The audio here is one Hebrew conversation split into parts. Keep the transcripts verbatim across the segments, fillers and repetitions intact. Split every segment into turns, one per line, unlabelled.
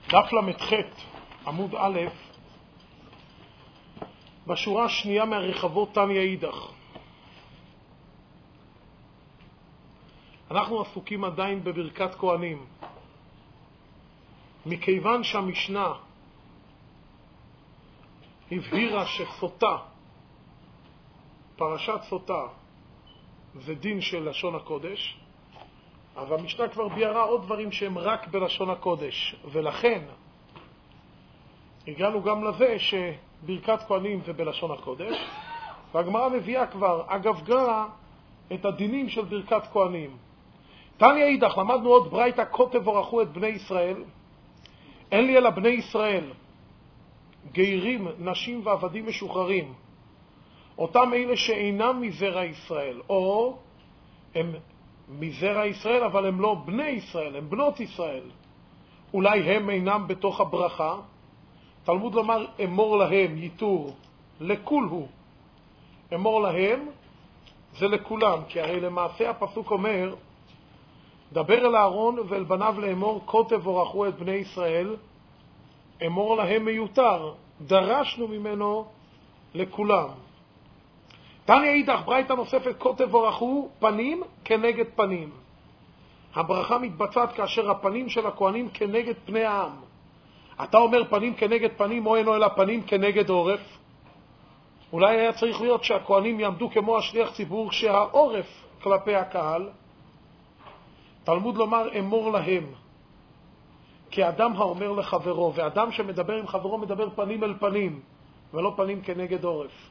דף למ"ח, עמוד א', בשורה השנייה מהרחבות תניא אידך. אנחנו עסוקים עדיין בברכת כהנים. מכיוון שהמשנה הבהירה שסוטה, פרשת סוטה, זה דין של לשון הקודש, אבל המשנה כבר ביארה עוד דברים שהם רק בלשון הקודש, ולכן הגענו גם לזה שברכת כהנים זה בלשון הקודש, והגמרא מביאה כבר אגב גרא את הדינים של ברכת כהנים. תניא אידך, למדנו עוד ברייתא, כה תבורכו את בני ישראל. אין לי אלא בני ישראל, גיירים, נשים ועבדים משוחררים, אותם אלה שאינם מזרע ישראל, או הם מזרע ישראל אבל הם לא בני ישראל, הם בנות ישראל, אולי הם אינם בתוך הברכה. תלמוד לומר אמור להם, ייתור לכול הוא, אמור להם זה לכולם, כי הרי למעשה הפסוק אומר דבר אל אהרון ואל בניו לאמור כה תבורכו את בני ישראל. אמור להם מיותר, דרשנו ממנו לכולם. תניא אידך, ברייתא נוספת, כה תבורכו פנים כנגד פנים. הברכה מתבצעת כאשר הפנים של הכהנים כנגד פני העם. אתה אומר פנים כנגד פנים, או אינו אלא פנים כנגד עורף. אולי היה צריך להיות שהכהנים יעמדו כמו השליח ציבור שהעורף כלפי הקהל. תלמוד לומר אמור להם, כי אדם האומר לחברו, ואדם שמדבר עם חברו מדבר פנים אל פנים, ולא פנים כנגד עורף.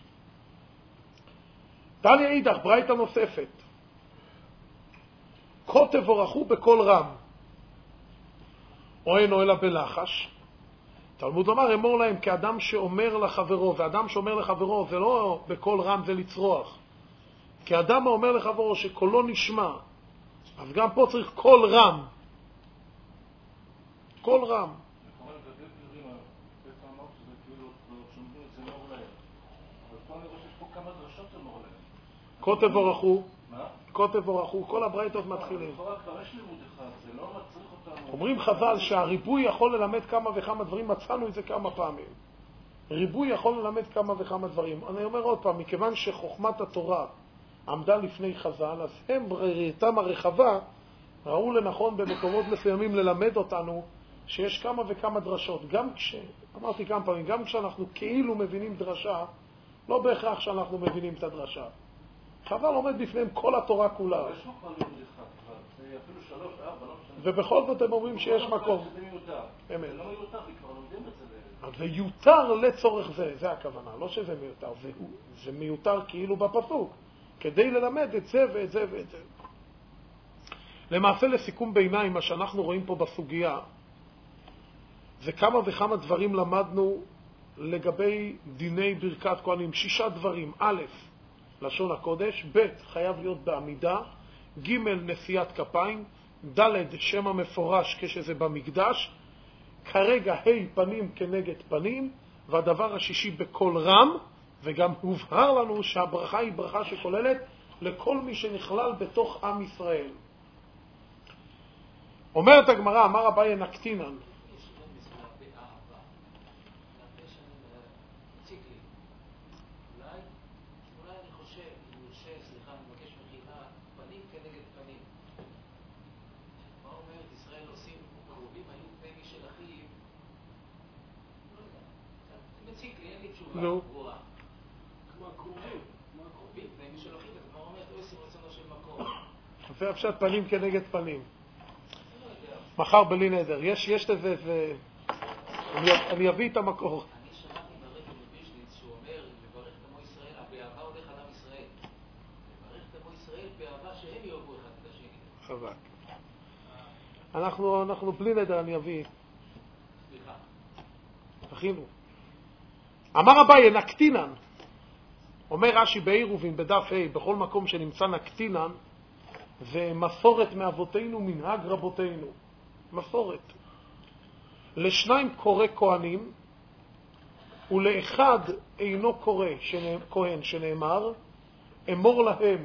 תניא אידך, ברייתא נוספת, כה תבורכו בקול רם, או אינו אלא בלחש. תלמוד לומר אמור להם, כי אדם שאומר לחברו, ואדם שאומר לחברו זה לא בקול רם, זה לצרוח. כי אדם האומר לחברו שקולו נשמע, אז גם פה צריך קול רם. קול רם. כה תבורכו, כה תבורכו, כל הברייתות מתחילים. אומרים חז"ל שהריבוי יכול ללמד כמה וכמה דברים, מצאנו את זה כמה פעמים. ריבוי יכול ללמד כמה וכמה דברים. אני אומר עוד פעם, מכיוון שחוכמת התורה עמדה לפני חז"ל, אז הם בראייתם הרחבה ראו לנכון במקומות מסוימים ללמד אותנו שיש כמה וכמה דרשות. גם כש, אמרתי כמה פעמים, גם כשאנחנו כאילו מבינים דרשה, לא בהכרח שאנחנו מבינים את הדרשה. חז"ל עומד בפניהם כל התורה כולה. ובכל זאת הם אומרים שיש מקום. זה לא מיותר, כי כבר לומדים את זה. זה יותר לצורך זה, זה הכוונה, לא שזה מיותר. זה מיותר כאילו בפסוק, כדי ללמד את זה ואת זה ואת זה. למעשה לסיכום ביניים, מה שאנחנו רואים פה בסוגיה, זה כמה וכמה דברים למדנו לגבי דיני ברכת כהנים. שישה דברים. א', לשון הקודש, ב', חייב להיות בעמידה, ג', נשיאת כפיים, ד', שם המפורש כשזה במקדש, כרגע ה', פנים כנגד פנים, והדבר השישי בקול רם, וגם הובהר לנו שהברכה היא ברכה שכוללת לכל מי שנכלל בתוך עם ישראל. אומרת הגמרא, אמר אביי נקטינן, נו. כמו הקרובים, כמו הקרובים, פנים של אחיו, כמו אומר, לא עושים רצונו של מקום. זה הפשט פנים כנגד פנים. מחר בלי נדר. יש, יש לזה, זה... אני אביא את המקור.
אני שמעתי ברבי מבישליץ שהוא אומר, לברך את עמו ישראל, הבאהבה הולך על עם ישראל. לברך את עמו ישראל, באהבה שהם יאהבו אחד את השני.
חזק. אנחנו, אנחנו בלי נדר, אני אביא.
סליחה.
תכינו. אמר אביי נקטינן, אומר רש"י בעירובין בדף ה', בכל מקום שנמצא נקטינן זה מסורת מאבותינו, מנהג רבותינו, מסורת. לשניים קורא כהנים ולאחד אינו קורא כהן, שנאמר אמור להם.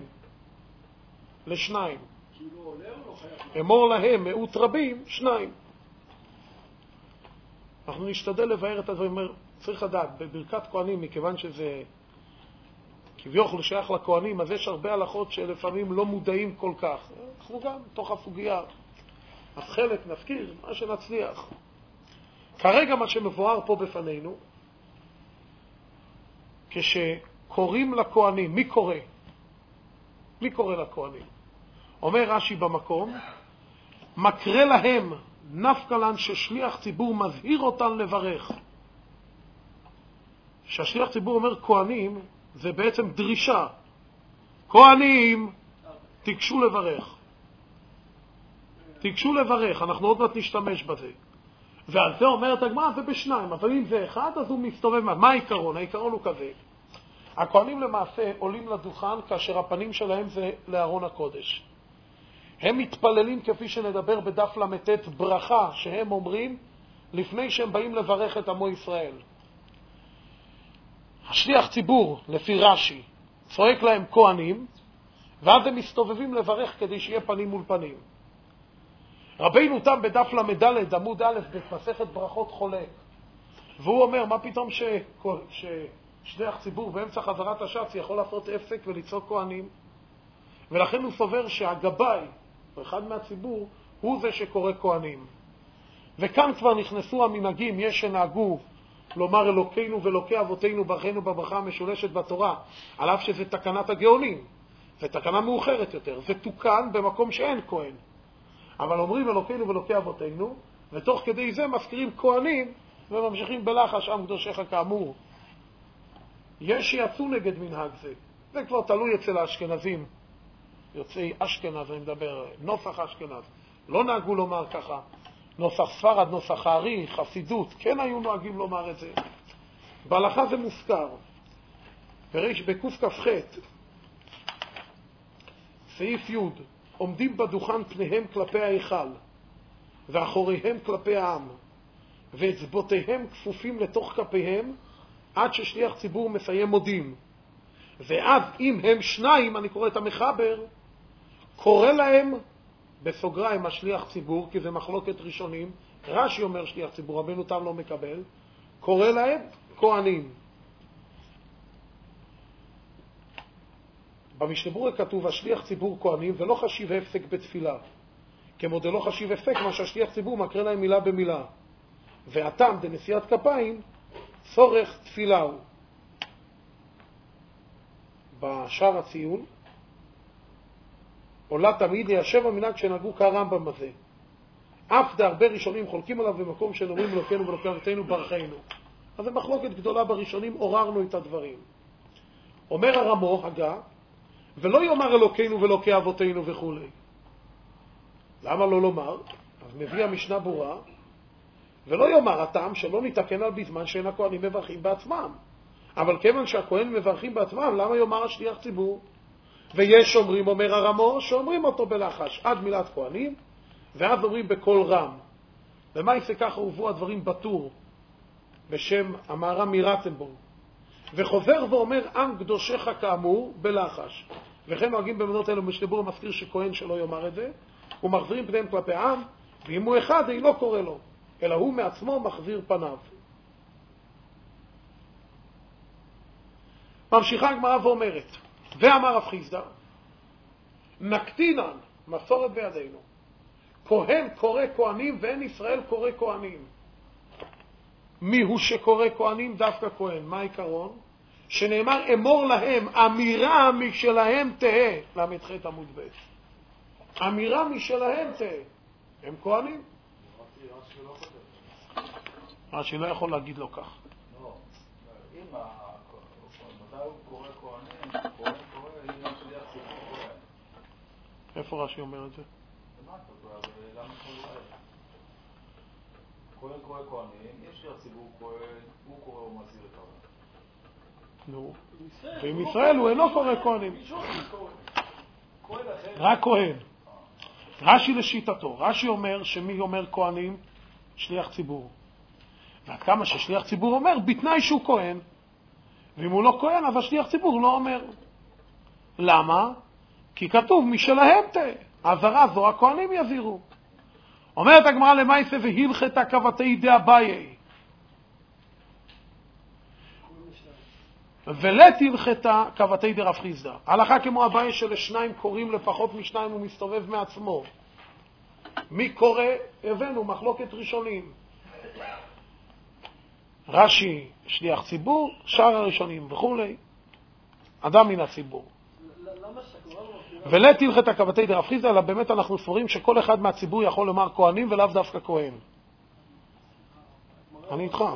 לשניים אמור להם, מאות רבים, שניים. אנחנו נשתדל לבאר את הדברים. צריך לדעת, בברכת כהנים, מכיוון שזה כביכול שייך לכהנים, אז יש הרבה הלכות שלפעמים לא מודעים כל כך. אנחנו גם תוך הסוגיה, אז חלק נזכיר מה שנצליח. כרגע מה שמבואר פה בפנינו, כשקוראים לכהנים, מי קורא? מי קורא לכהנים? אומר רש"י במקום, מקרא להם נפקא לן ששליח ציבור מזהיר אותן לברך. שהשליח ציבור אומר כהנים, זה בעצם דרישה. כהנים, תיגשו לברך. תיגשו לברך, אנחנו עוד מעט נשתמש בזה. ועל זה אומרת הגמרא, זה בשניים, אבל אם זה אחד, אז הוא מסתובב. מה העיקרון? העיקרון הוא כזה. הכהנים למעשה עולים לדוכן כאשר הפנים שלהם זה לארון הקודש. הם מתפללים כפי שנדבר בדף למתת ברכה שהם אומרים לפני שהם באים לברך את עמו ישראל. השליח ציבור, לפי רש"י, צועק להם כהנים, ואז הם מסתובבים לברך כדי שיהיה פנים מול פנים. רבינו תם בדף למדלת, עמוד א', במסכת ברכות חולק. והוא אומר, מה פתאום ש... ששליח ציבור באמצע חזרת הש"ץ יכול לעשות הפסק ולצעוק כהנים? ולכן הוא סובר שהגבאי, או אחד מהציבור, הוא זה שקורא כהנים. וכאן כבר נכנסו המנהגים, יש שנהגו לומר אלוקינו ואלוקי אבותינו ברכנו בברכה המשולשת בתורה, על אף שזה תקנת הגאונים. זה תקנה מאוחרת יותר. זה תוקן במקום שאין כהן. אבל אומרים אלוקינו ואלוקי אבותינו, ותוך כדי זה מזכירים כהנים, וממשיכים בלחש עם קדושך כאמור. יש שיצאו נגד מנהג זה. זה כבר תלוי אצל האשכנזים. יוצאי אשכנז, אני מדבר, נוסח אשכנז. לא נהגו לומר ככה. נוסח ספרד, נוסח הארי, חסידות, כן היו נוהגים לומר את זה. בהלכה זה מוזכר. פרש בקוף כ"ח, סעיף י', עומדים בדוכן פניהם כלפי ההיכל, ואחוריהם כלפי העם, ואצבעותיהם כפופים לתוך כפיהם, עד ששליח ציבור מסיים מודים. ואז אם הם שניים, אני קורא את המחבר, קורא להם, בסוגריים, השליח ציבור, כי זה מחלוקת ראשונים, רש"י אומר שליח ציבור, רבנו תם לא מקבל, קורא להם כהנים. במשנה ברורה כתוב, השליח ציבור כהנים, ולא חשיב הפסק בתפילה. כמו דלא חשיב הפסק, מה שהשליח ציבור מקרא להם מילה במילה. והטעם דנשיאת כפיים, צורך תפילה הוא. בשער הציון, עולה תמיד ליישב המנהג שנהגו כרמב"ם הזה. אף דהרבה ראשונים חולקים עליו במקום שנאמרים אלוקינו ואלוקי אבותינו ברכנו. אז זה מחלוקת גדולה בראשונים, עוררנו את הדברים. אומר הרמו, הגה, ולא יאמר אלוקינו ואלוקי אבותינו וכו'. למה לא לומר? אז מביא המשנה ברורה, ולא יאמר הטעם שלא נתקן על בזמן שאין הכהנים מברכים בעצמם. אבל כיוון שהכהן מברכים בעצמם, למה יאמר השליח ציבור? ויש אומרים, אומר הרמו, שאומרים אותו בלחש, עד מילת כהנים, ואז אומרים בקול רם. ומה יעשה ככה הובאו הדברים בטור, בשם המהר"ם מרטנבורג. וחוזר ואומר, עם קדושך כאמור, בלחש. וכן נוהגים במדינות האלו, משנה ברורה מזכיר שכהן שלא יאמר את זה, ומחזירים פניהם כלפי עם, ואם הוא אחד, היא לא קורא לו, אלא הוא מעצמו מחזיר פניו. ממשיכה הגמרא ואומרת, ואמר רב חיסדא, נקטינן, מסורת בידינו, כהן קורא כהנים ואין ישראל קורא כהנים. מי הוא שקורא כהנים? דווקא כהן. מה העיקרון? שנאמר אמור להם, אמירה משלהם תהה, למ"ח עמוד ב'. אמירה משלהם תהה. הם כהנים. רש"י לא יכול להגיד לו כך.
לא, אם מתי הוא קורא כהנים, כהן קורא, אם השליח ציבור קורא.
איפה רש"י אומר את זה?
למה אתה קורא? למה קורא? כהן קורא כהנים, יש שליח ציבור קורא, הוא קורא ומזהיר את העולם.
נו, ועם ישראל הוא אינו קורא כהנים. רק כהן. רש"י לשיטתו. רש"י אומר שמי אומר כהנים? שליח ציבור. ועד כמה ששליח ציבור אומר, בתנאי שהוא כהן. ואם הוא לא כהן, אז השליח ציבור לא אומר. למה? כי כתוב משלהם תהה. העזרה זו הכהנים יזהירו. אומרת הגמרא למעשה והלכת כבתי דאביי. ולת הלכתה כבתי דרב חיסדא. הלכה כמו הבעיה שלשניים קוראים לפחות משניים הוא מסתובב מעצמו. מי קורא? הבאנו מחלוקת ראשונים. רש"י שליח ציבור, שאר הראשונים וכו'. אדם מן הציבור. ולת הלכתה כבתי דרב חיסדא, אלא באמת אנחנו סבורים שכל אחד מהציבור יכול לומר כהנים ולאו דווקא כהן. אני איתך.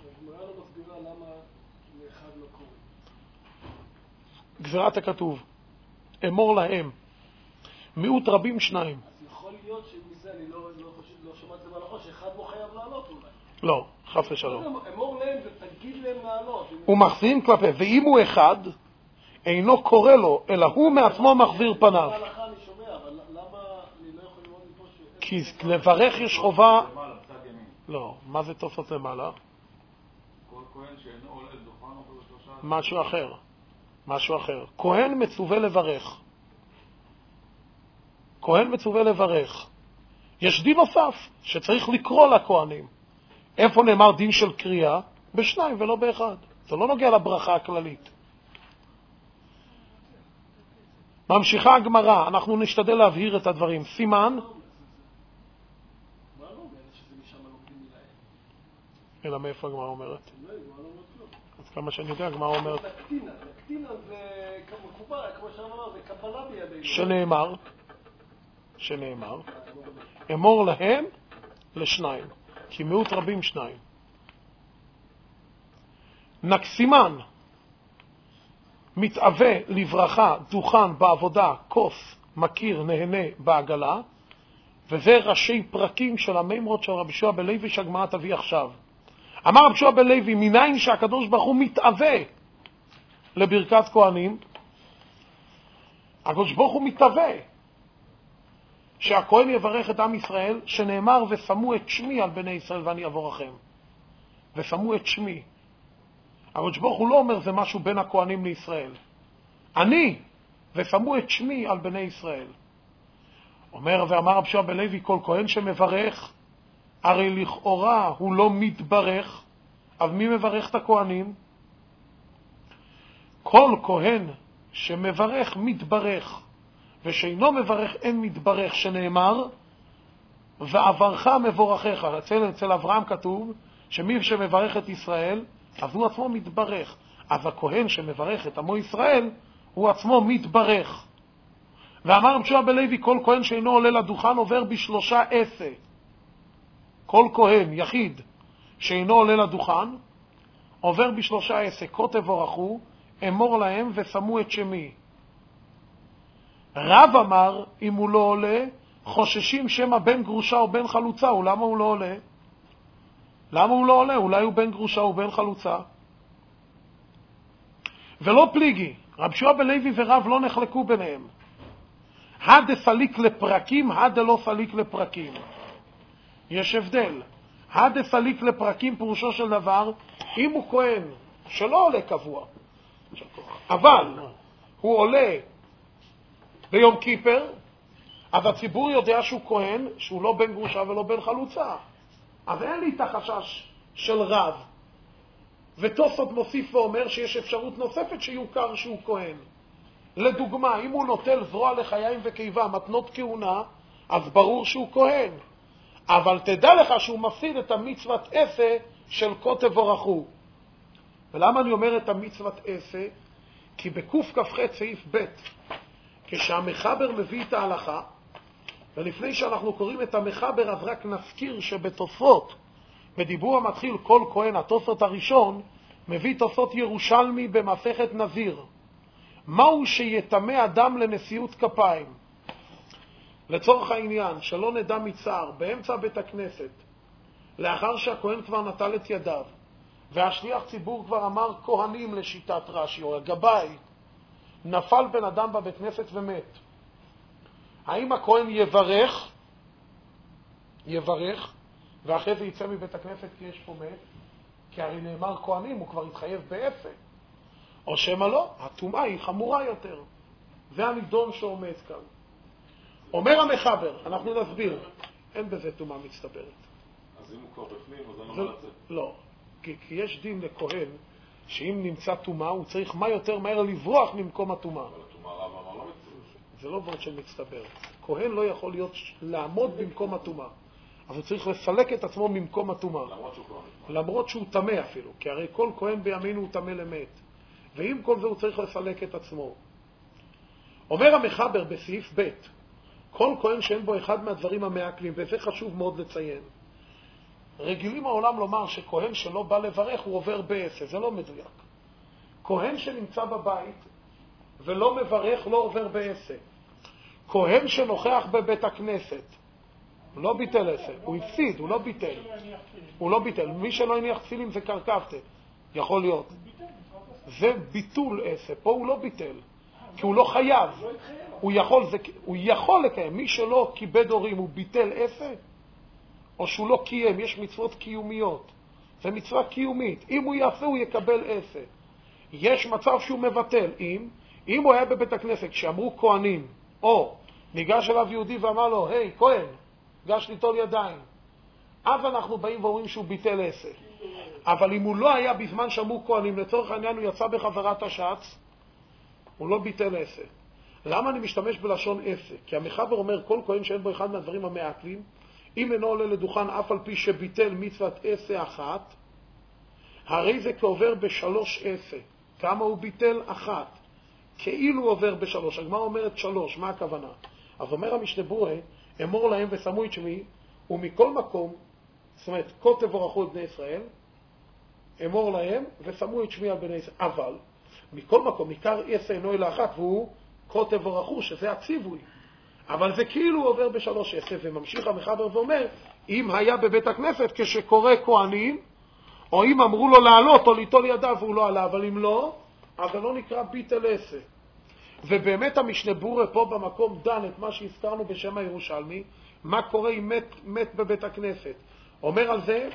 גזירת הכתוב, אמור להם, מיעוט רבים שניים.
אז יכול להיות שמזה אני לא שומעת את זה בהלכות, שאחד לא חייב לעלות אולי.
לא, חס ושלום.
אמור להם ותגיד להם לעלות.
הוא מחזיר כלפי, ואם הוא אחד, אינו קורא לו, אלא הוא מעצמו מחזיר פניו.
בהלכה אני שומע, אבל למה אני לא יכול ללמוד מפה ש...
כי לברך יש חובה... לא, מה זה תוספות למעלה?
כל כהן שאינו עולה דוכן או בשלושה...
משהו אחר. משהו אחר. כהן מצווה לברך. כהן מצווה לברך. יש דין נוסף שצריך לקרוא לכהנים. איפה נאמר דין של קריאה? בשניים ולא באחד. זה לא נוגע לברכה הכללית. ממשיכה הגמרא, אנחנו נשתדל להבהיר את הדברים. סימן, אלא מאיפה הגמרא אומרת? אז כמה שאני יודע, הגמרא אומרת
תקטינה, תקטינה זה מקובל, כמו שאמר, זה קבלה בידינו.
שנאמר, שנאמר, אמור להם לשניים, כי מיעוט רבים שניים. נקסימן, מתאווה לברכה, דוכן בעבודה, כוס, מכיר, נהנה בעגלה, וזה ראשי פרקים של המימרות של רבי יהושע בן לוי שהגמרא תביא עכשיו. אמר רבי יהושע בן לוי, מניין שהקדוש ברוך הוא מתאווה לברכת כהנים? הקדוש ברוך הוא מתאווה שהכהן יברך את עם ישראל, שנאמר ושמו את שמי על בני ישראל ואני אבורכם. ושמו את שמי. הקדוש ברוך הוא לא אומר זה משהו בין הכהנים לישראל. אני ושמו את שמי על בני ישראל. אומר ואמר רבי יהושע בן לוי, כל כהן שמברך, הרי לכאורה הוא לא מתברך, אז מי מברך את הכהנים? כל כהן שמברך מתברך, ושאינו מברך אין מתברך, שנאמר ועברך מבורכך. אצל, אצל אברהם כתוב שמי שמברך את ישראל אז הוא עצמו מתברך, אז הכהן שמברך את עמו ישראל הוא עצמו מתברך. ואמר רבי יהושע בן לוי, כל כהן שאינו עולה לדוכן עובר בשלושה עשה. כל כהן יחיד שאינו עולה לדוכן עובר בשלושה עשה. כה תבורכו, אמור להם ושמו את שמי. רב אמר, אם הוא לא עולה, חוששים שמא בן גרושה או בן חלוצה. ולמה הוא לא עולה? למה הוא לא עולה? אולי הוא בן גרושה או בן חלוצה. ולא פליגי, רבי יהושע בן לוי ורב לא נחלקו ביניהם. הדה סליק לפרקים, הדה לא סליק לפרקים. יש הבדל. הדה סליק לפרקים פירושו של דבר, אם הוא כהן שלא עולה קבוע, אבל הוא עולה ביום כיפר, אז הציבור יודע שהוא כהן, שהוא לא בן גרושה ולא בן חלוצה. אז אין לי את החשש של רב. ותוספות מוסיף ואומר שיש אפשרות נוספת שיוכר שהוא כהן. לדוגמה, אם הוא נוטל זרוע לחיים וקיבה, מתנות כהונה, אז ברור שהוא כהן. אבל תדע לך שהוא מפסיד את המצוות עשה של כה תבורכו. ולמה אני אומר את המצוות עשה? כי בקוף כ"ח סעיף ב', כשהמחבר מביא את ההלכה, ולפני שאנחנו קוראים את המחבר אז רק נזכיר שבתוספות, בדיבור המתחיל כל כהן, התוספות הראשון, מביא תוספות ירושלמי במסכת נזיר. מהו שיטמא אדם לנשיאות כפיים? לצורך העניין, שלא נדע מצער, באמצע בית הכנסת, לאחר שהכהן כבר נטל את ידיו, והשליח ציבור כבר אמר כהנים לשיטת רש"י, או הגבאי, נפל בן אדם בבית כנסת ומת. האם הכהן יברך, יברך, ואחרי זה יצא מבית הכנסת כי יש פה מת? כי הרי נאמר כהנים, הוא כבר התחייב באפן. או שמה לא, הטומאה היא חמורה יותר. זה הנידון שעומד כאן. אומר המחבר, אנחנו נסביר, אין בזה טומאה מצטברת.
אז אם הוא כבר בפנים, אז אני
זה,
לא לצאת.
לא, כי, כי יש דין לכהן שאם נמצא טומאה, הוא צריך מה יותר מהר לברוח ממקום הטומאה.
אבל הטומאה רב אמר לא מצטבר.
זה לא ורד של מצטבר. כהן לא יכול להיות, לעמוד במקום הטומאה. אבל הוא צריך לסלק את עצמו ממקום הטומאה.
למרות שהוא כהן.
למרות שהוא טמא אפילו. כי הרי כל כהן בימינו הוא טמא למת. ועם כל זה הוא צריך לסלק את עצמו. אומר המחבר בסעיף ב', כל כהן שאין בו אחד מהדברים המעכלים, וזה חשוב מאוד לציין. רגילים העולם לומר שכהן שלא בא לברך הוא עובר בעשה, זה לא מדויק. כהן שנמצא בבית ולא מברך לא עובר בעשה. כהן שנוכח בבית הכנסת, הוא לא ביטל עשה, הוא הפסיד, הוא לא ביטל. הוא לא ביטל. מי שלא הניח תפילין זה קרקבתה, יכול להיות. זה ביטול עשה, פה הוא לא ביטל, כי הוא לא חייב. הוא יכול, זה, הוא יכול לקיים. מי שלא כיבד הורים הוא ביטל עשה, או שהוא לא קיים. יש מצוות קיומיות, זה מצווה קיומית. אם הוא יעשה הוא יקבל עשה. יש מצב שהוא מבטל. אם אם הוא היה בבית הכנסת כשאמרו כהנים, או ניגש אליו יהודי ואמר לו, היי כהן, ניגש ליטול ידיים, אז אנחנו באים ואומרים שהוא ביטל עשה. אבל אם הוא לא היה בזמן שאמרו כהנים, לצורך העניין הוא יצא בחזרת השץ, הוא לא ביטל עשה. למה אני משתמש בלשון עשה? כי המחבר אומר כל כהן שאין בו אחד מהדברים המעכלים, אם אינו עולה לדוכן אף על פי שביטל מצוות עשה אחת, הרי זה כעובר בשלוש עשה. כמה הוא ביטל? אחת. כאילו עובר בשלוש. הגמרא אומרת שלוש, מה הכוונה? אז אומר המשנה ברורה, אמור להם ושמו את שמי, ומכל מקום, זאת אומרת, כה תבורכו את בני ישראל, אמור להם ושמו את שמי על בני ישראל. אבל מכל מקום, עיקר עשה אינו אלא אחת, והוא כה תבורכו, שזה הציווי. אבל זה כאילו עובר בשלוש עשה, וממשיך המחבר ואומר, אם היה בבית הכנסת כשקורא כהנים, או אם אמרו לו לעלות או ליטול ידיו והוא לא עלה, אבל אם לא, אז זה לא נקרא ביטל עשה. ובאמת המשנה ברורה פה במקום דן את מה שהזכרנו בשם הירושלמי, מה קורה אם מת, מת בבית הכנסת. אומר על זה,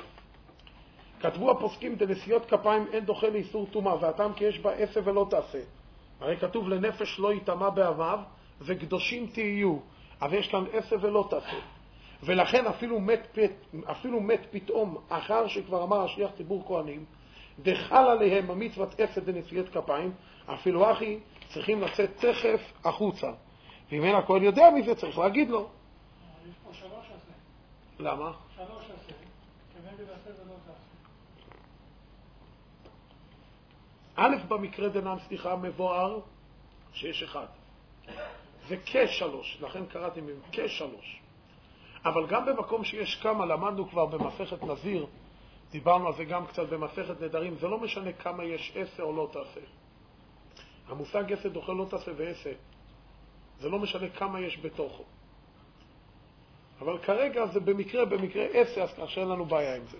כתבו הפוסקים דנשיאות כפיים אין דוחה לאיסור טומאה, והטעם כי יש בה עשה ולא תעשה. הרי כתוב לנפש לא יטמא באביו וקדושים תהיו, אבל יש כאן עשה ולא תעשה. ולכן אפילו מת, אפילו מת פתאום אחר שכבר אמר השליח ציבור כהנים, דחל עליהם המצוות עשה דנשיאות כפיים, אפילו אחי צריכים לצאת תכף החוצה. ואם אין הכהן יודע מזה צריך להגיד לו.
יש פה שלוש עשה.
למה?
שלוש עשה. כנגד עשה ולא תעשה.
א' במקרה דנן, סליחה, מבואר שיש אחד. זה כשלוש, לכן קראתי מהם כשלוש. אבל גם במקום שיש כמה, למדנו כבר במסכת נזיר, דיברנו על זה גם קצת במסכת נדרים, זה לא משנה כמה יש עשה או לא תעשה. המושג עשה דוחה לא תעשה ועשה, זה לא משנה כמה יש בתוכו. אבל כרגע זה במקרה, במקרה עשה, אז כאשר אין לנו בעיה עם זה.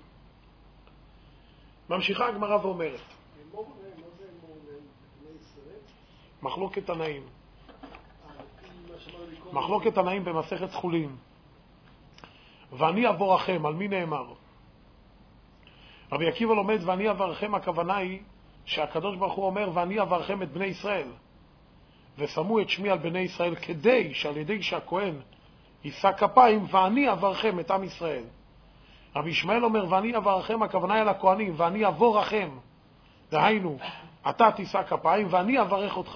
ממשיכה הגמרא ואומרת,
אמור להם, מה זה אמור להם? בני ישראל?
מחלוקת תנאים.
מה שאמר לי קודם.
מחלוקת תנאים במסכת חולין. ואני אבורכם, על מי נאמר? רבי עקיבא לומד ואני אברכם, הכוונה היא שהקדוש ברוך הוא אומר ואני אברכם את בני ישראל, ושמו את שמי על בני ישראל כדי שעל ידי שהכהן יישא כפיים ואני אברכם את עם ישראל. רבי ישמעאל אומר ואני אברכם, הכוונה היא לכהנים, ואני אבורכם, דהיינו אתה תישא כפיים ואני אברך אותך.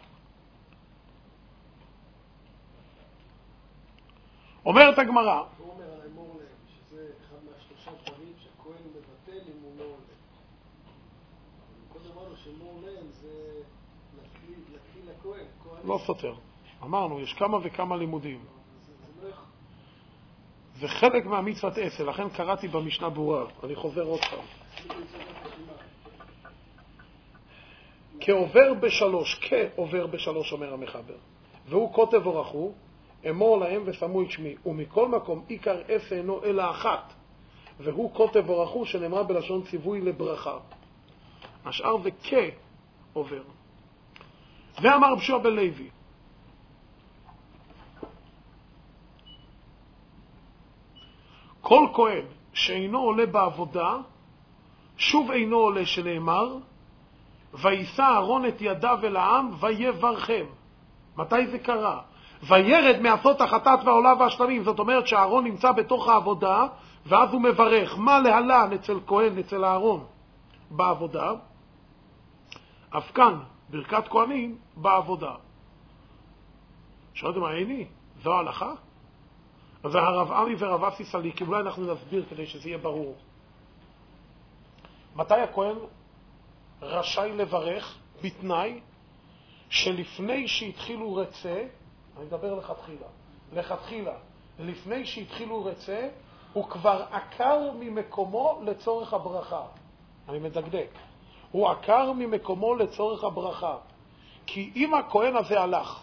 אומרת הגמרא,
הוא אומר על אמור להם, שזה אחד מהשלושה דברים שהכהן מבטל אם הוא לא עולה. קודם אמרנו שאמור להם זה להתחיל לכהן.
לא סותר. אמרנו, יש כמה וכמה לימודים.
זה, זה לא יכול.
זה חלק מהמצוות עשה, לכן קראתי במשנה ברורה. אני חוזר עוד פעם. כעובר בשלוש, כעובר בשלוש אומר המחבר. והוא כותב ורחו, אמור להם ושמו את שמי. ומכל מקום עיקר עשה אינו אלא אחת, והוא כותב ורחו שנאמרה בלשון ציווי לברכה. השאר זה כעובר. ואמר רבי יהושע בן לוי, כל כהן שאינו עולה בעבודה, שוב אינו עולה, שנאמר, וישא אהרון את ידיו אל העם ויברכם. מתי זה קרה? וירד מעשות החטאת והעולה והשלמים. זאת אומרת שאהרון נמצא בתוך העבודה, ואז הוא מברך. מה להלן אצל כהן, אצל אהרון בעבודה? אף כאן, ברכת כהנים בעבודה. שאלתם מה איני? זו ההלכה? אז הרב עמי ורב אסי סליק, אולי אנחנו נסביר כדי שזה יהיה ברור. מתי הכהן רשאי לברך בתנאי שלפני שהתחילו רצה, אני מדבר לכתחילה, לכתחילה, לפני שהתחילו רצה, הוא כבר עקר ממקומו לצורך הברכה. אני מדקדק. הוא עקר ממקומו לצורך הברכה. כי אם הכהן הזה הלך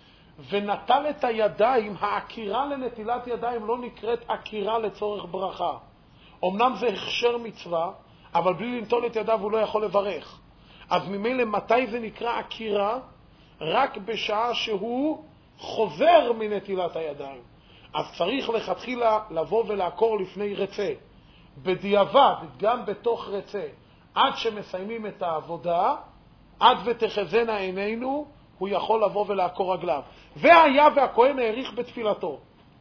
ונטל את הידיים, העקירה לנטילת ידיים לא נקראת עקירה לצורך ברכה. אמנם זה הכשר מצווה, אבל בלי לנטול את ידיו הוא לא יכול לברך. אז ממילא מתי זה נקרא עקירה? רק בשעה שהוא חוזר מנטילת הידיים. אז צריך לכתחילה לבוא ולעקור לפני רצה. בדיעבד, גם בתוך רצה, עד שמסיימים את העבודה, עד ותחזנה עינינו, הוא יכול לבוא ולעקור רגליו. והיה והכהן העריך בתפילתו,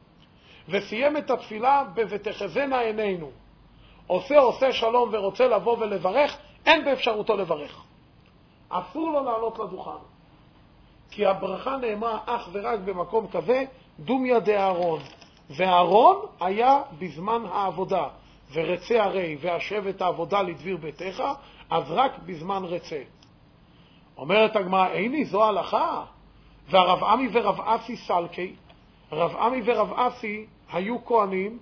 וסיים את התפילה ב"ותחזנה עינינו", עושה עושה שלום ורוצה לבוא ולברך, אין באפשרותו לברך. אסור לו לעלות לדוכן. כי הברכה נאמרה אך ורק במקום כזה, דומיה דאהרון. והאהרון היה בזמן העבודה. ורצה הרי והשב את העבודה לדביר ביתך, אז רק בזמן רצה. אומרת הגמרא, איני זו הלכה? והרב עמי ורב אסי סלקי, רב עמי ורב אסי היו כהנים,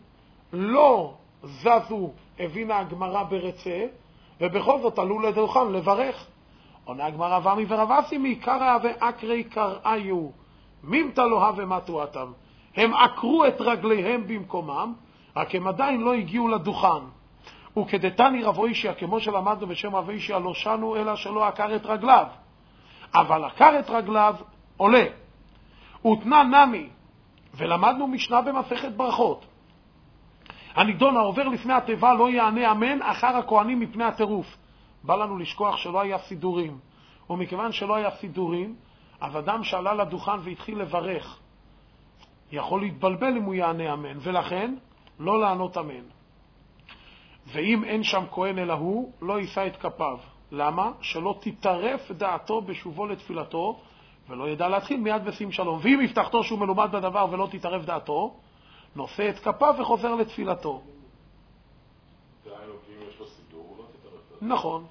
לא זזו, הבינה הגמרא ברצה, ובכל זאת עלו לדוכן לברך. עונה הגמרא, רב עמי ורב אסי מעיקרא ואקרי קראיו, מימתא לוה ומתואתם. הם עקרו את רגליהם במקומם, רק הם עדיין לא הגיעו לדוכן. וכדתני רב אישיה, כמו שלמדנו בשם רב אישיה, לא שנו אלא שלא עקר את רגליו. אבל עקר את רגליו עולה. ותנה נמי, ולמדנו משנה במסכת ברכות. הנידון העובר לפני התיבה לא יענה אמן אחר הכהנים מפני הטירוף. בא לנו לשכוח שלא היה סידורים. ומכיוון שלא היה סידורים, אז אדם שעלה לדוכן והתחיל לברך, יכול להתבלבל אם הוא יענה אמן, ולכן לא לענות אמן. ואם אין שם כהן אלא הוא, לא יישא את כפיו. למה? שלא תתערף דעתו בשובו לתפילתו, ולא ידע להתחיל מיד בשים שלום. ואם הבטחתו שהוא מלומד בדבר ולא תתערף דעתו, נושא את כפיו וחוזר לתפילתו.
דהיינו, כי אם יש לו סידור, הוא לא תתערף דעתו.
נכון.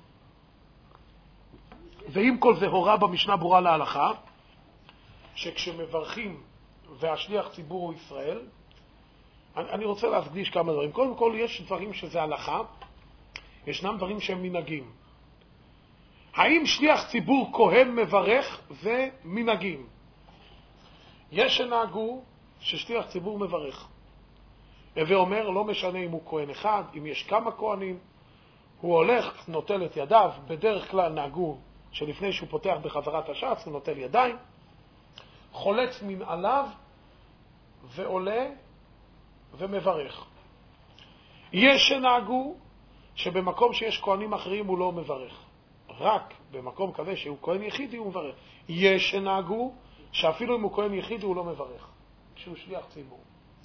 ועם כל זה הורה במשנה ברורה להלכה, שכשמברכים והשליח ציבור הוא ישראל, אני, אני רוצה להסגדיש כמה דברים. קודם כל, יש דברים שזה הלכה, ישנם דברים שהם מנהגים. האם שליח ציבור כהן מברך? זה מנהגים. יש שנהגו ששליח ציבור מברך. הווה אומר, לא משנה אם הוא כהן אחד, אם יש כמה כהנים, הוא הולך, נוטל את ידיו, בדרך כלל נהגו שלפני שהוא פותח בחזרת השץ, הוא נוטל ידיים, חולץ מנעליו ועולה ומברך. יש שנהגו שבמקום שיש כהנים אחרים הוא לא מברך. רק במקום כזה שהוא כהן יחידי הוא מברך. יש שנהגו שאפילו אם הוא כהן יחידי הוא לא מברך, כשהוא שליח ציבור.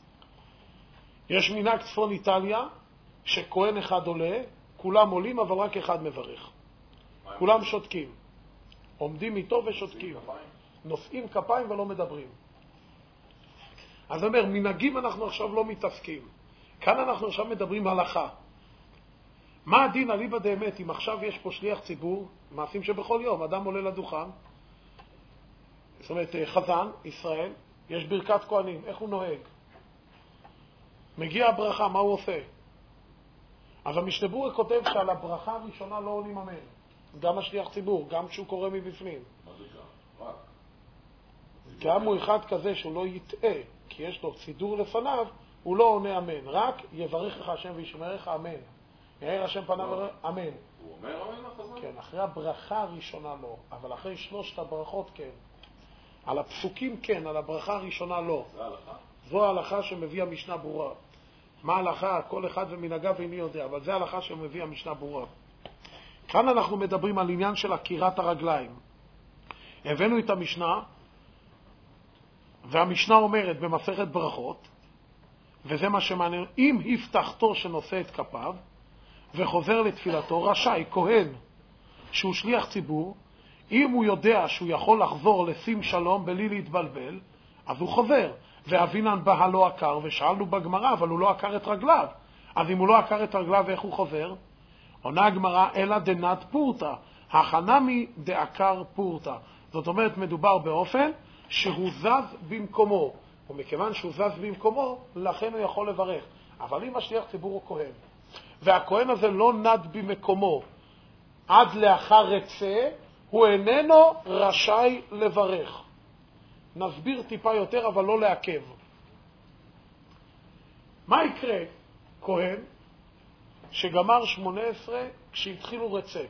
יש מנהג צפון איטליה שכהן אחד עולה, כולם עולים אבל רק אחד מברך. כולם שותקים. עומדים איתו ושותקים. נושאים כפיים ולא מדברים. אז אומר, מנהגים אנחנו עכשיו לא מתעסקים. כאן אנחנו עכשיו מדברים הלכה. מה הדין אליבא דאמת אם עכשיו יש פה שליח ציבור, מעשים שבכל יום אדם עולה לדוכן, זאת אומרת חזן, ישראל, יש ברכת כהנים, איך הוא נוהג? מגיע הברכה, מה הוא עושה? אז המשנה ברורה כותב שעל הברכה הראשונה לא עונים אמן. גם השליח ציבור, גם כשהוא קורא מבפנים.
מה זה גם? רק.
גם הוא אחד כזה שהוא לא יטעה, כי יש לו סידור לפניו, הוא לא עונה אמן. רק יברך לך השם וישמרך אמן. יאיר השם פניו וראה, אמן.
הוא אומר אמן לחזן?
כן, אחרי הברכה הראשונה לא, אבל אחרי שלושת הברכות כן. על הפסוקים כן, על הברכה הראשונה לא.
זה ההלכה?
זו ההלכה שמביא המשנה ברורה. מה ההלכה? כל אחד ומנהגיו איני יודע, אבל זה ההלכה שמביא המשנה ברורה. כאן אנחנו מדברים על עניין של עקירת הרגליים. הבאנו את המשנה, והמשנה אומרת במסכת ברכות, וזה מה שמעניין, אם הבטחתו שנושא את כפיו, וחוזר לתפילתו, רשאי כהן שהוא שליח ציבור, אם הוא יודע שהוא יכול לחזור לשים שלום בלי להתבלבל, אז הוא חוזר. ואבינן בא לא עקר, ושאלנו בגמרא, אבל הוא לא עקר את רגליו. אז אם הוא לא עקר את רגליו, איך הוא חוזר? עונה הגמרא, אלא דנת פורתא, החנמי דעקר פורתא. זאת אומרת, מדובר באופן שהוא זז במקומו. ומכיוון שהוא זז במקומו, לכן הוא יכול לברך. אבל אם השליח ציבור הוא כהן, והכהן הזה לא נד במקומו עד לאחר רצה, הוא איננו רשאי לברך. נסביר טיפה יותר, אבל לא לעכב. מה יקרה? כהן שגמר שמונה עשרה כשהתחילו רצה.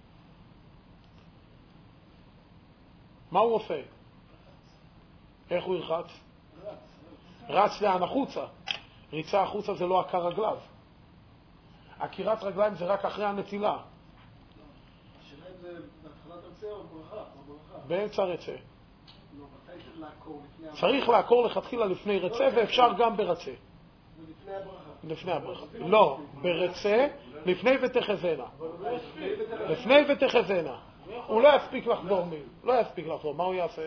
מה הוא עושה? איך הוא ירחץ? רץ לאן? החוצה. ריצה החוצה זה לא עקר רגליו. עקירת רגליים זה רק אחרי הנטילה.
השאלה אם זה בהתחלת רצה או ברכה?
באמצע רצה.
לא, מתי צריך לעקור לפני הברכה?
צריך לעקור לכתחילה לפני רצה, ואפשר גם ברצה.
ולפני הברכה.
לפני הברכה. לא, ברצה, לפני ותחזנה. לפני ותחזנה. הוא לא יספיק לחזור מי. לא יספיק לחזור. מה הוא יעשה?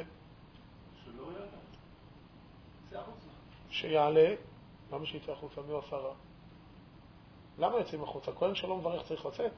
שיעלה. למה שיצא החוצה? מי הוא עשה רע? למה יוצאים החוצה? כהן שלא מברך צריך לצאת?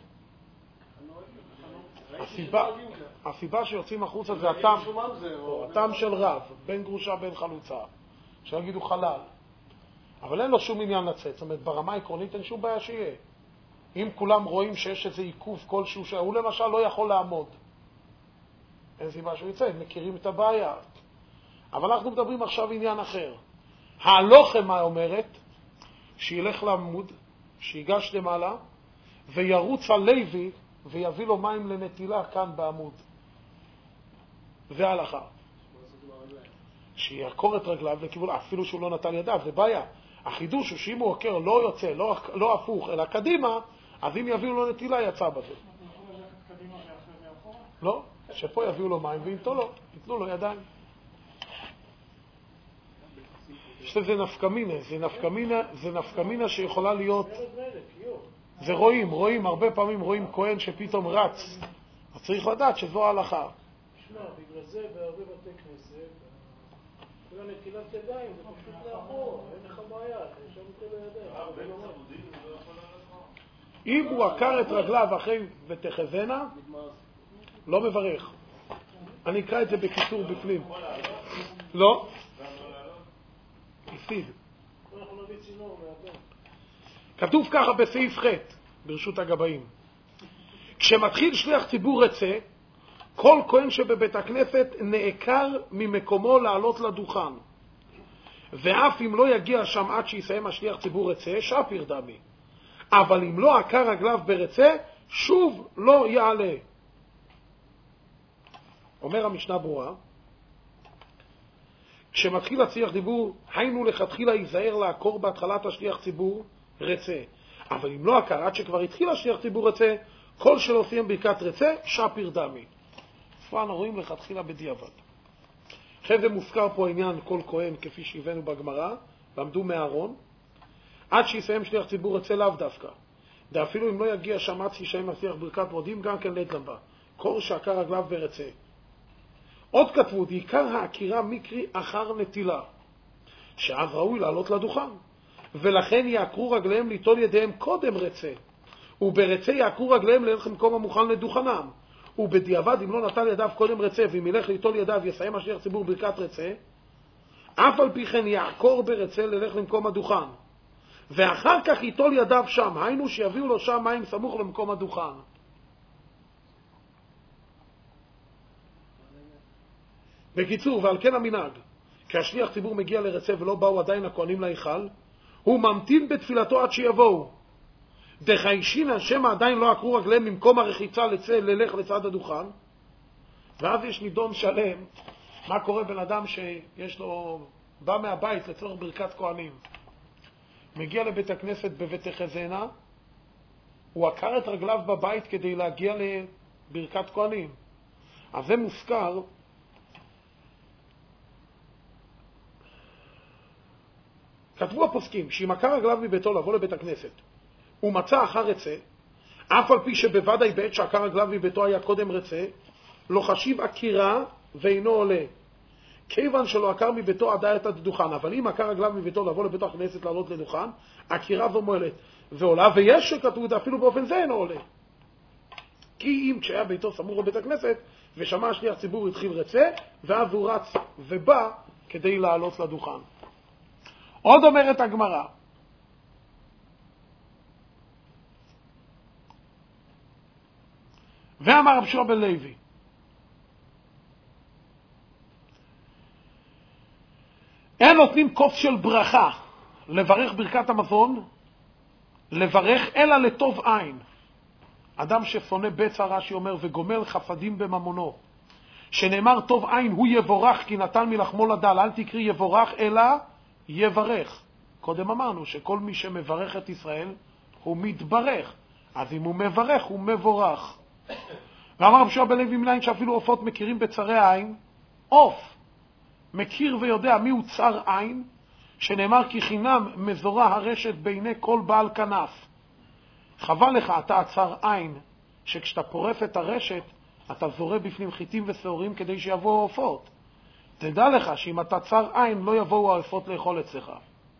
הסיבה, הסיבה שיוצאים החוצה זה הטעם, הטעם של רב, בין גרושה בין חלוצה, שיגידו חלל. אבל אין לו שום עניין לצאת. זאת אומרת, ברמה העקרונית אין שום בעיה שיהיה. אם כולם רואים שיש איזה עיכוב כלשהו, שהוא למשל לא יכול לעמוד, אין סיבה שהוא יצא, הם מכירים את הבעיה. אבל אנחנו מדברים עכשיו עניין אחר. ההלוכה מה אומרת? שילך לעמוד, שיגש למעלה, וירוץ על לוי, ויביא לו מים לנטילה כאן בעמוד. זה ההלכה. שיעקור את רגליו לכיוון, אפילו שהוא לא נטל ידיו, זה בעיה. החידוש הוא שאם הוא עוקר לא יוצא, לא, לא הפוך, אלא קדימה, אז אם יביאו לו נטילה יצא בזה. לא, שפה יביאו לו מים ואיתו לא, יתנו לו ידיים. שזה נפקמינה, זה נפקמינה, זה נפקמינה שיכולה להיות, זה רואים, רואים, הרבה פעמים רואים כהן שפתאום רץ, אז צריך לדעת שזו ההלכה.
תשמע, בגלל זה בהרבה בתי כנסת, כל הנטילת ידיים, זה פשוט לאחור, אין לך בעיה, יש שם כל הידיים.
אם הוא עקר את רגליו אחרי ותחזנה, לא מברך. אני אקרא את זה בקיצור בפנים. לא? הפסיד. כתוב ככה בסעיף ח' ברשות הגבאים. כשמתחיל שליח ציבור רצה, כל כהן שבבית הכנסת נעקר ממקומו לעלות לדוכן. ואף אם לא יגיע שם עד שיסיים השליח ציבור רצה, שפיר דמי. אבל אם לא עקר רגליו ברצה, שוב לא יעלה. אומר המשנה ברורה, כשמתחיל השליח ציבור, היינו לכתחילה ייזהר לעקור בהתחלת השליח ציבור רצה. אבל אם לא עקר, עד שכבר התחיל השליח ציבור רצה, כל שלא סיים ברכת רצה, שפיר דמי. פרן רואים לכתחילה בדיעבד. אחרי זה מוזכר פה עניין כל כהן כפי שהבאנו בגמרא, למדו מהארון, עד שיסיים שליח ציבור רצה לאו דווקא. ואפילו אם לא יגיע שם עד שיסיים השליח ברכת מודים, גם כן לית לבה. קור שעקר רגליו ברצה. עוד כתבו, עיקר העקירה מקרי אחר נטילה, שאז ראוי לעלות לדוכן, ולכן יעקרו רגליהם ליטול ידיהם קודם רצה, וברצה יעקרו רגליהם ללך למקום המוכן לדוכנם, ובדיעבד אם לא נטל ידיו קודם רצה, ואם ילך ליטול ידיו יסיים השליח ציבור ברכת רצה, אף על פי כן יעקור ברצה ללך למקום הדוכן, ואחר כך יטול ידיו שם, היינו שיביאו לו שם מים סמוך למקום הדוכן. בקיצור, ועל כן המנהג, כי השליח ציבור מגיע לרצה ולא באו עדיין הכהנים להיכל, הוא ממתין בתפילתו עד שיבואו. דחיישינן שמא עדיין לא עקרו רגליהם ממקום הרחיצה לצא, ללך לצד הדוכן. ואז יש נידון שלם, מה קורה בן אדם שיש לו, בא מהבית לצורך ברכת כהנים. מגיע לבית הכנסת בבית חזנה, הוא עקר את רגליו בבית כדי להגיע לברכת כהנים. אז זה מוזכר, כתבו הפוסקים שאם עקר רגליו מביתו לבוא לבית הכנסת ומצא אחר רצה, אף על פי שבוודאי בעת שעקר רגליו מביתו היה קודם רצה, לא חשיב עקירה ואינו עולה. כיוון שלא עקר מביתו עדה את הדוכן, אבל אם עקר רגליו מביתו לבוא לבית הכנסת לעלות לדוכן, עקירה זו מועלת ועולה, ויש שכתבו את זה אפילו באופן זה אינו עולה. כי אם כשהיה ביתו סמוך לבית הכנסת ושמע שליח ציבור התחיל רצה, ואז הוא רץ ובא כדי לעלות לדוכן. עוד אומרת הגמרא, ואמר רב שמעון בן לוי, אין נותנים כוס של ברכה לברך ברכת המזון, לברך אלא לטוב עין. אדם ששונא בצע, רש"י אומר, וגומל חסדים בממונו, שנאמר טוב עין הוא יבורך כי נתן מלחמו לדל, אל תקרי יבורך אלא יברך. קודם אמרנו שכל מי שמברך את ישראל הוא מתברך, אז אם הוא מברך הוא מבורך. ואמר רב שמעון בן לוי מניין שאפילו עופות מכירים בצרי העין, עוף מכיר ויודע מי הוא צר עין, שנאמר כי חינם מזורה הרשת בעיני כל בעל כנף. חבל לך אתה צר עין, שכשאתה פורף את הרשת אתה זורה בפנים חיטים ושעורים כדי שיבואו עופות. תדע לך שאם אתה צר עין לא יבואו העופות לאכול אצלך.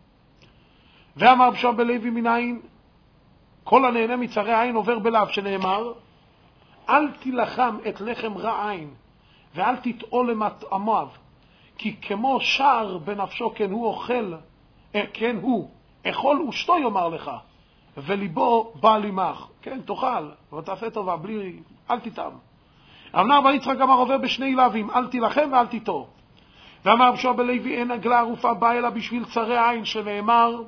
ואמר רב שמעון בן לוי מניין, כל הנהנה מצרי עין עובר בלאו, שנאמר אל תילחם את לחם רע עין ואל תטעול למטעמיו, כי כמו שער בנפשו כן הוא אוכל, כן הוא אכול ושתו יאמר לך, וליבו בא לימך. כן, תאכל, אבל תעשה טובה, בלי, אל תטעם. אמר בן יצחק אמר עובר בשני לווים, אל תילחם ואל תטעו. ואמר רב שמעון בן לוי אין עגלה ערופה באה אלא בשביל צרי עין, שנאמר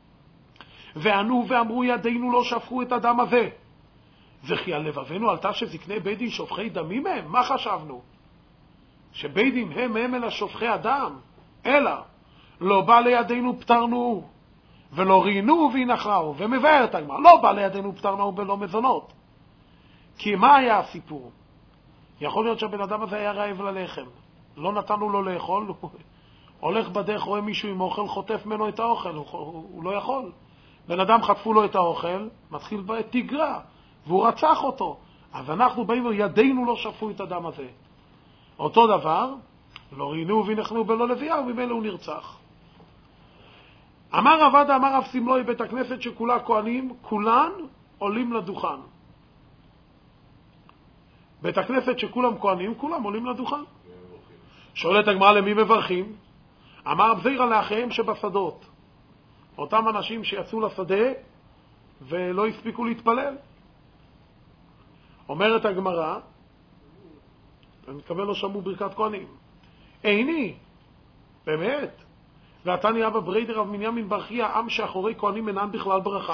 וענו ואמרו ידינו לא שפכו את הדם הזה, וכי על לבבנו עלתה שזקני בית דין שופכי דמים הם? מה חשבנו? שבית דין הם הם אלא שופכי הדם? אלא לא בא לידינו פטרנו ולא ראינו והנחרהו. ומבאר את הגמרא, לא בא לידינו פטרנו ולא מזונות. כי מה היה הסיפור? יכול להיות שהבן אדם הזה היה רעב ללחם, לא נתנו לו לאכול, הוא הולך בדרך, רואה מישהו עם אוכל, חוטף ממנו את האוכל, הוא, הוא, הוא לא יכול. בן אדם חטפו לו את האוכל, מתחיל בתגרה, והוא רצח אותו. אז אנחנו באים וידינו לא שפכו את הדם הזה. אותו דבר, לא ראינו ונחנו בלא לוויה, וממילא הוא נרצח. אמר רב עדה, אמר רב סמלוי, בית הכנסת שכולה כהנים, כולן עולים לדוכן. בית הכנסת שכולם כהנים, כולם עולים לדוכן. שואלת הגמרא למי מברכים? אמר רב זירא לאחיהם שבשדות. אותם אנשים שיצאו לשדה ולא הספיקו להתפלל. אומרת הגמרא, אני מתכוון לא שמעו ברכת כהנים. איני, באמת. ועתני אבא בריידר רב בנימין ברכי, העם שאחורי כהנים אינן בכלל ברכה.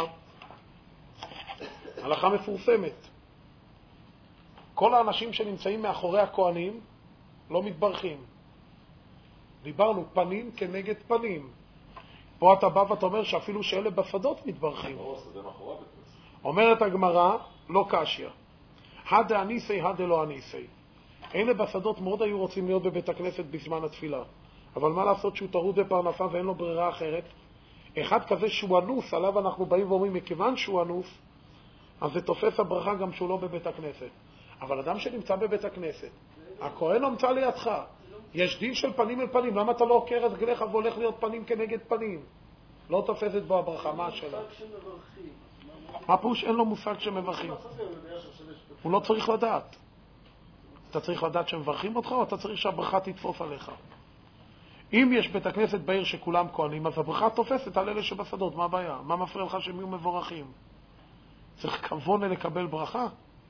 הלכה מפורסמת. כל האנשים שנמצאים מאחורי הכהנים לא מתברכים. דיברנו פנים כנגד פנים. פה אתה בא ואתה אומר שאפילו שאלה בשדות מתברכים. אומרת הגמרא, לא קשיא. הדה אניסי, הדה לא אניסי. אלה בשדות מאוד היו רוצים להיות בבית הכנסת בזמן התפילה. אבל מה לעשות שהוא טרוד בפרנסה ואין לו ברירה אחרת? אחד כזה שהוא אנוס, עליו אנחנו באים ואומרים, מכיוון שהוא אנוס, אז זה תופס הברכה גם שהוא לא בבית הכנסת. אבל אדם שנמצא בבית הכנסת, הכהן נמצא לידך, יש דין של פנים אל פנים, למה אתה לא עוקר את רגליך והולך להיות פנים כנגד פנים? לא תופסת בו הברכה, מה השאלה? הפוש אין לו מושג שמברכים. הוא לא צריך לדעת. אתה צריך לדעת שמברכים אותך, או אתה צריך שהברכה תתפוס עליך. אם יש בית הכנסת בעיר שכולם כהנים, אז הברכה תופסת על אלה שבשדות, מה הבעיה? מה מפריע לך שהם יהיו מבורכים? צריך כבון לקבל ברכה?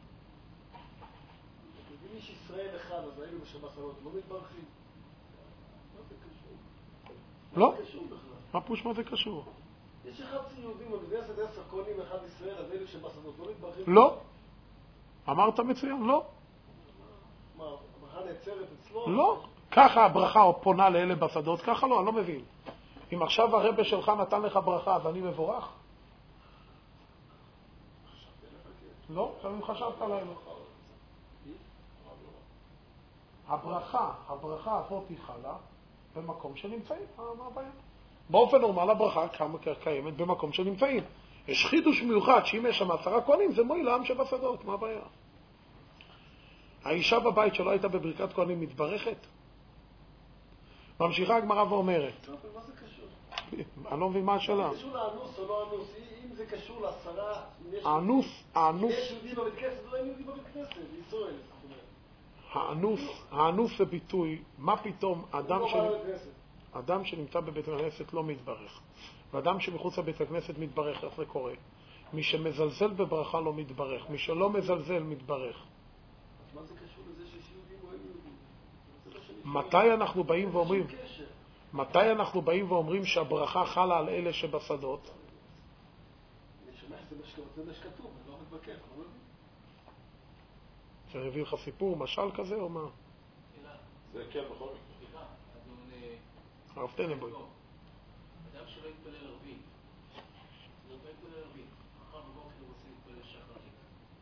אם יש ישראל אחד, אז היינו בשבשדות, לא מתברכים? מה זה קשור?
לא.
מה זה קשור בכלל?
מה פוש מה זה קשור?
יש אחד יהודים, בגנסת עשר כהנים אחד ישראל, אז היינו שבשדות, לא מתברכים?
לא. אמרת מצוין, לא.
מה, הברכה נעצרת אצלו?
לא. ככה הברכה פונה לאלה בשדות, ככה לא, אני לא מבין. אם עכשיו הרבא שלך נתן לך ברכה, אז אני מבורך? לא, אם חשבת עליי לא. הברכה, הברכה הזאת היא חלה במקום שנמצאים, מה הבעיה? באופן נורמל הברכה קיימת במקום שנמצאים. יש חידוש מיוחד שאם יש שם עשרה כהנים, זה מועיל לעם שבשדות, מה הבעיה? האישה בבית שלא הייתה בברכת כהנים מתברכת? ממשיכה הגמרא ואומרת.
מה זה קשור?
אני לא מבין מה השאלה.
זה קשור לאנוס או לא אנוס? אם זה קשור לעשרה...
האנוס, האנוס...
יש יהודי בבית כנסת, לא אין יהודי בבית כנסת, ישראל.
האנוס, האנוס זה ביטוי, מה פתאום אדם, ש...
כנסת.
אדם שנמצא בבית הכנסת לא מתברך, ואדם שמחוץ לבית הכנסת מתברך, איך זה קורה? מי שמזלזל בברכה לא מתברך, מי שלא מזלזל מתברך.
אז מה זה קשור לזה שיש יהודים או אין יהודים?
מתי אנחנו באים ואומרים, מתי אנחנו באים ואומרים שהברכה חלה על אלה שבשדות?
אני שומע, זה מה שכתוב, אני לא מתווכח, לא מבין.
זה הביא לך סיפור, משל כזה או מה?
זה כן בכל מקרה.
סליחה, אדון...
הרב טננבוים.
אדם שלא יתפלל ערבית. לא יתפלל ערבית. מחר בבוקר הוא רוצה להתפלל שחרית.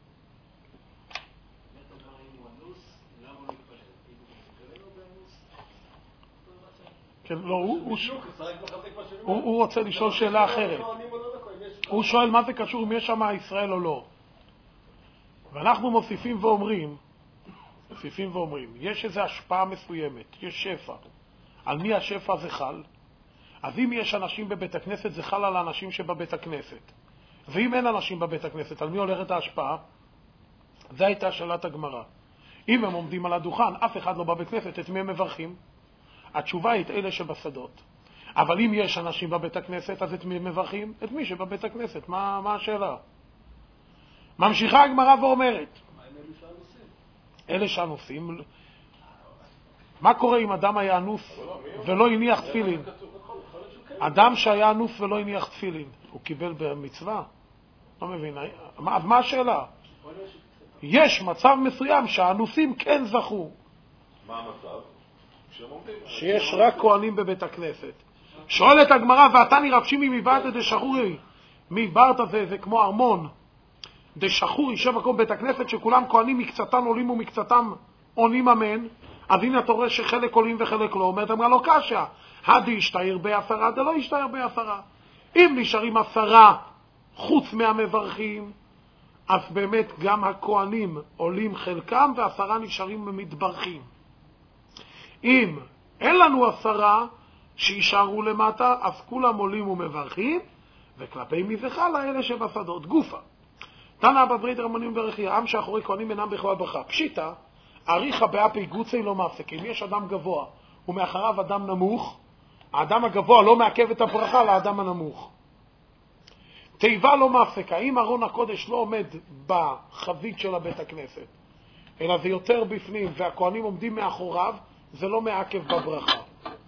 באמת אמר, אם הוא אנוס, למה הוא יתפלל? אם הוא מתפלל או באנוס?
כן, לא, הוא רוצה לשאול שאלה אחרת. הוא שואל מה זה קשור אם יש שם ישראל או לא. ואנחנו מוסיפים ואומרים, מוסיפים ואומרים, יש איזו השפעה מסוימת, יש שפע. על מי השפע זה חל? אז אם יש אנשים בבית הכנסת, זה חל על האנשים שבבית הכנסת. ואם אין אנשים בבית הכנסת, על מי הולכת ההשפעה? זו הייתה שאלת הגמרא. אם הם עומדים על הדוכן, אף אחד לא בבית הכנסת, את מי הם מברכים? התשובה היא את אלה שבשדות. אבל אם יש אנשים בבית הכנסת, אז את מי הם מברכים? את מי שבבית הכנסת. מה, מה השאלה? ממשיכה הגמרא ואומרת.
מה עם אלו שאנוסים?
אלה שאנוסים. מה קורה אם אדם היה אנוס ולא הניח תפילין? אדם שהיה אנוס ולא הניח תפילין, הוא קיבל במצווה? לא מבין. אז מה השאלה? יש מצב מסוים שהאנוסים כן זכו.
מה המצב?
שיש רק כהנים בבית הכנסת. שואלת הגמרא, ועתני רב שימי מבעתא דשחורי. מבעתא זה, זה כמו ארמון. דשחורי, שם מקום בית הכנסת שכולם כהנים מקצתם עולים ומקצתם עונים אמן. אז הנה אתה רואה שחלק עולים וחלק לא. אומרת אמרה לא קשיא. הדי ישתער בעשרה, דלא ישתער בעשרה. אם נשארים עשרה חוץ מהמברכים, אז באמת גם הכהנים עולים חלקם ועשרה נשארים מתברכים. אם אין לנו עשרה שישארו למטה, אז כולם עולים ומברכים, וכלפי מי זה חלה אלה שבשדות. גופה. תנא בברית רמונים ברכי, העם שאחורי כהנים אינם בכלל ברכה. פשיטה, אריכה באפי גוצי לא מפסיק. אם יש אדם גבוה ומאחריו אדם נמוך, האדם הגבוה לא מעכב את הברכה לאדם הנמוך. תיבה לא מפסיק. האם ארון הקודש לא עומד בחזית של הבית הכנסת, אלא זה יותר בפנים והכהנים עומדים מאחוריו, זה לא מעכב בברכה.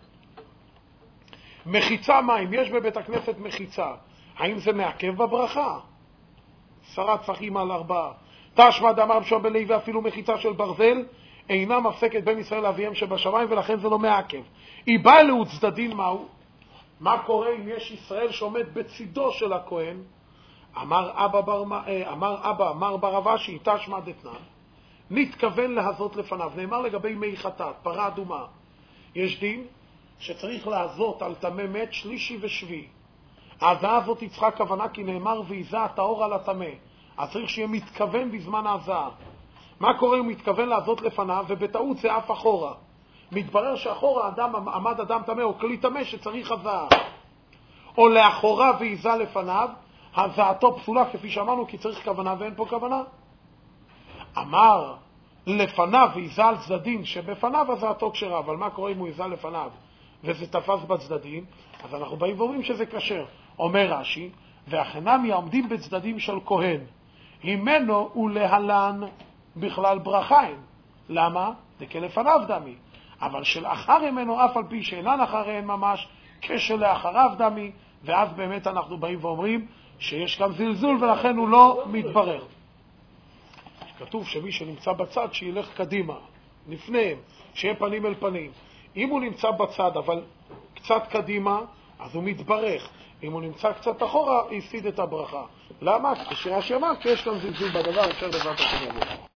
מחיצה מים, יש בבית הכנסת מחיצה, האם זה מעכב בברכה? שרת צחים על ארבעה. תשמע דאמר רב שמעון בן לוי, אפילו מחיצה של ברזל אינה מפסקת בין ישראל לאביהם שבשמיים, ולכן זה לא מעכב. היא באה לו צדדין מהו? מה קורה אם יש ישראל שעומד בצידו של הכהן? אמר אבא בר, אמר אבא אמר ברבשי, תשמע דתנן, נתכוון להזות לפניו. נאמר לגבי מי חטאת, פרה אדומה, יש דין שצריך להזות על טמא מת שלישי ושביעי. ההזעה הזאת היא צריכה כוונה, כי נאמר ויזע הטהור על הטמא. אז צריך שיהיה מתכוון בזמן ההזעה. מה קורה אם מתכוון להזות לפניו ובטעות זה אף אחורה? מתברר שאחורה אדם, עמד אדם טמא או כלי טמא שצריך הזעה. או לאחורה ויזע לפניו, הזעתו פסולה כפי שאמרנו, כי צריך כוונה ואין פה כוונה. אמר לפניו ויזע על צדדין שבפניו הזעתו כשרה, אבל מה קורה אם הוא יזע לפניו וזה תפס בצדדים? אז אנחנו באים ואומרים שזה כשר. אומר רש"י, והחנמי העומדים בצדדים של כהן, הימנו ולהלן בכלל ברכה אין. למה? זה כלפניו דמי. אבל שלאחר הימנו אף על פי שאינן אחריהן ממש, כשלאחריו דמי, ואז באמת אנחנו באים ואומרים שיש כאן זלזול ולכן הוא לא מתברר. כתוב שמי שנמצא בצד שילך קדימה, לפניהם, שיהיה פנים אל פנים. אם הוא נמצא בצד אבל קצת קדימה, אז הוא מתברך. אם הוא נמצא קצת אחורה, יפסיד את הברכה. למה? כשרש"י אמר, כי יש כאן זלזול בדבר, אפשר דבר תשמע.